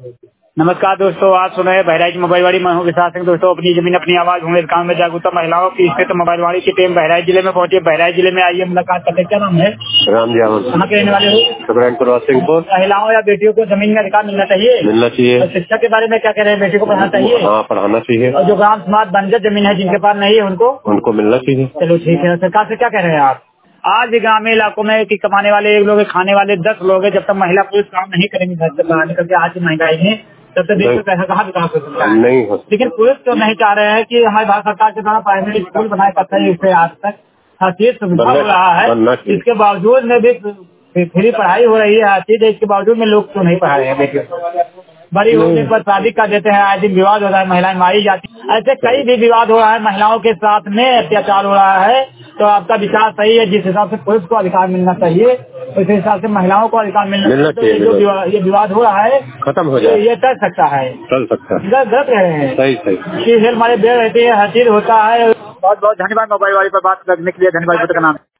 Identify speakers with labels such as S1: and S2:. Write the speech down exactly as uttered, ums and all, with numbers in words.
S1: नमस्कार दोस्तों, आप सुन रहे हैं बहराइच मोबाइलवाड़ी। मैं हूं विशाल सिंह। दोस्तों, अपनी जमीन अपनी आवाज होंगे काम में जागरूकता महिलाओं की स्थित मोबाइलवाड़ी की टीम बहराइच जिले में पहुंची। बहराइच जिले में आइए मुलाकात करते। क्या नाम है?
S2: राम जी।
S1: कहाँ के रहने वाले हो?
S2: सिंहपुर।
S1: महिलाओं या बेटियों को जमीन का अधिकार मिलना चाहिए
S2: मिलना चाहिए।
S1: और शिक्षा के बारे में क्या कह रहे हैं? बेटी को पढ़ाना चाहिए?
S2: हाँ, पढ़ाना चाहिए।
S1: और जो ग्राम समाज बंजर जमीन है जिनके पास नहीं है उनको
S2: उनको मिलना चाहिए।
S1: चलो ठीक है। सरकार से क्या कह रहे हैं आप? आज भी ग्रामीण इलाकों में कि कमाने वाले एक लोग हैं, खाने वाले दस लोग हैं। जब तक महिला पुरुष काम नहीं करेंगे घर से बाहर निकल के आज की महंगाई में, तब तक देश में पैसा कहाँ विकास हो सकता है?
S2: नहीं हो।
S1: लेकिन पुरुष तो नहीं चाह रहे हैं कि हमारी भारत सरकार के द्वारा प्राइमरी स्कूल बनाए पता है इससे आज तक हर चीज सुविधा हो रहा है। इसके बावजूद में भी फ्री पढ़ाई हो रही है हर चीज। इसके बावजूद में लोग क्यों नहीं पढ़ा रहे हैं बेटियों को? बड़ी होने पर शादी कर देते हैं, आज दिन विवाद हो रहा है, महिलाएं मारी जाती है। ऐसे कई भी विवाद हो रहा है, महिलाओं के साथ में अत्याचार हो रहा है। तो आपका विचार सही है, जिस हिसाब से पुरुष को अधिकार मिलना चाहिए उस हिसाब से महिलाओं को अधिकार मिलना, मिलना चाहिए। तो जो ये विवाद हो रहा है खत्म हो जाए, ये कर सकता है, चल सकता है। गलत रहे हैं, सही सही हमारे बेर रहती है, हर चीज होता है। बहुत बहुत धन्यवाद मोबाइल वाली पर बात करने के लिए। धन्यवाद। का नाम